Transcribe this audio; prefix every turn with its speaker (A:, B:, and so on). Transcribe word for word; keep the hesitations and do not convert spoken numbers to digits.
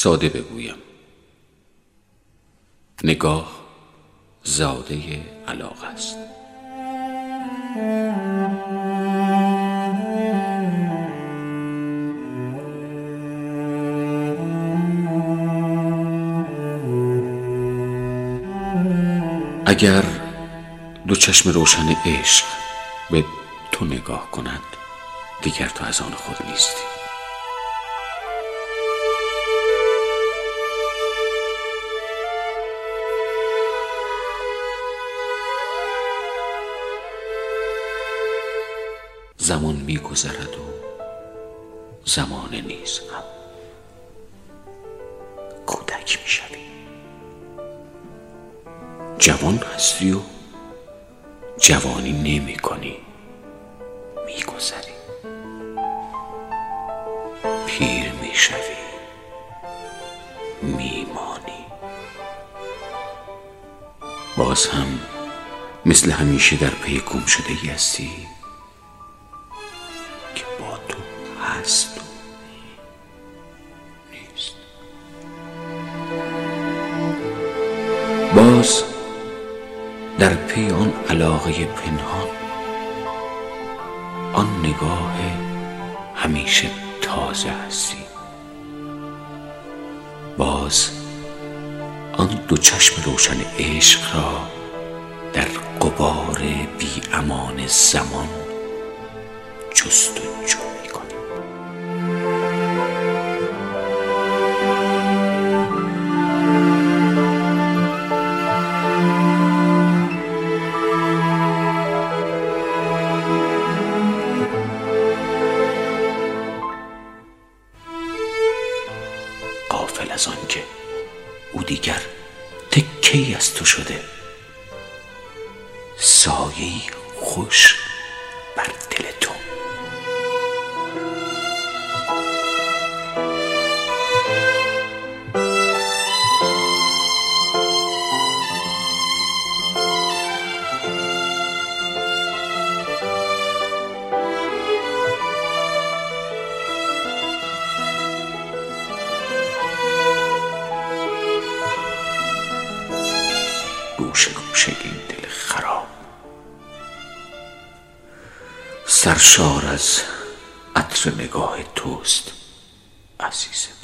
A: ساده بگویم، نگاه زاده علاقه است. اگر دو چشم روشن عشق به تو نگاه کند، دیگر تو از آن خود نیستی. زمان می گذرد و زمانه نیز هم. کودک می شوی، جوان هستی و جوانی نمی کنی، می گذری. پیر می شوی، می مانی. باز هم مثل همیشه در پی گم شدگی هستی که با تو هست و نیست. باز در پی آن علاقه پنهان، آن نگاه همیشه تازه هستی. باز آن دو چشم روشن عشق را در غبار بی امان زمان جستجو می‌کنی. غافل از آن که او دیگر تکه‌ای از تو شده، سایه‌ای خوش بر دل تو. گوشه گوشه این دل خراب سرشار از عطر نگاه توست عزیزم.